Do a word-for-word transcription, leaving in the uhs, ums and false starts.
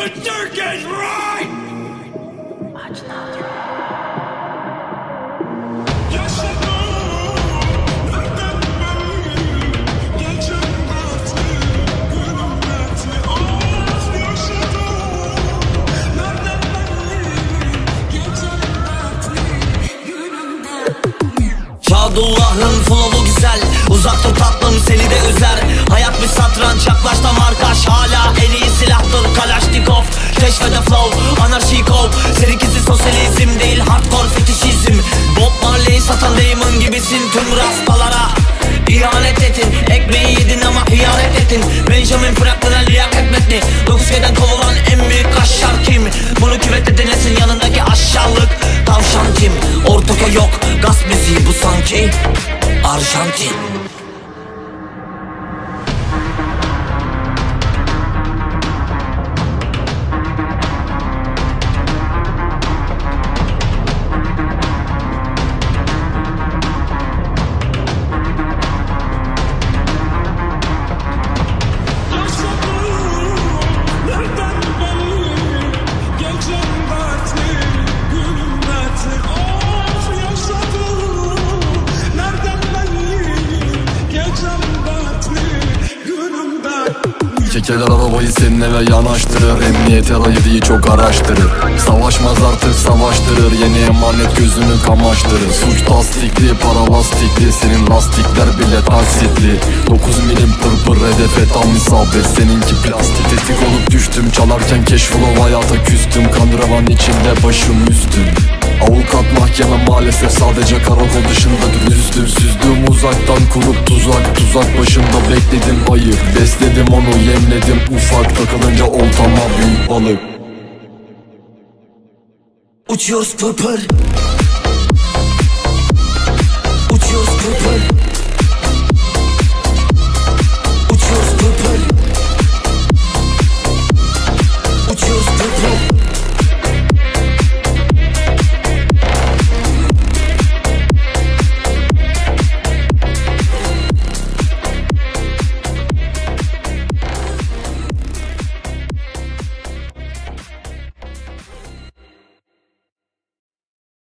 Dirt is right! Sadullah'ın flow'u güzel, uzak dur tatlım seni de üzer. Hayat bir satranç, yaklaşta markaş, hala en iyi silahtır Kalaşnikov. Keşfede flow, anarşi kov. Seninkisi sosyalizm değil, hardcore fetişizm. Bob Marley satan Damon gibisin tüm rastalara. İhanet ettin, ekmeği yedin ama hıyanet ettin. Benjamin Franklin'e liyakat metni. Dokuz köyden kovulan en büyük kaşar kim? Bunu küvette dinlesin yanındaki aşağılık tavşan kim? Ortaka yok, gaz müziği bu sanki Arjantin. Çekeler arabayı senin eve yanaştırır. Emniyet arayı çok araştırır. Savaşmaz artık savaştırır. Yeni emanet gözünü kamaştırır. Suç tasdikli, para lastikli. Senin lastikler bile taksitli. Dokuz milim pırpır hedefe tam isabet. Seninki plastik. Tetik olup düştüm çalarken keşfolo hayata küstüm. Kan revan içinde başım üstüm. Avukat mahkeme maalesef sadece karakol dışında düzdüm. Süzdüm uzaktan kurup tuzak. Tuzak başında bekledim ayı. Besledim onu yemledim ufak. Takılınca oltama büyük balık. Uçuyoruz pırpır.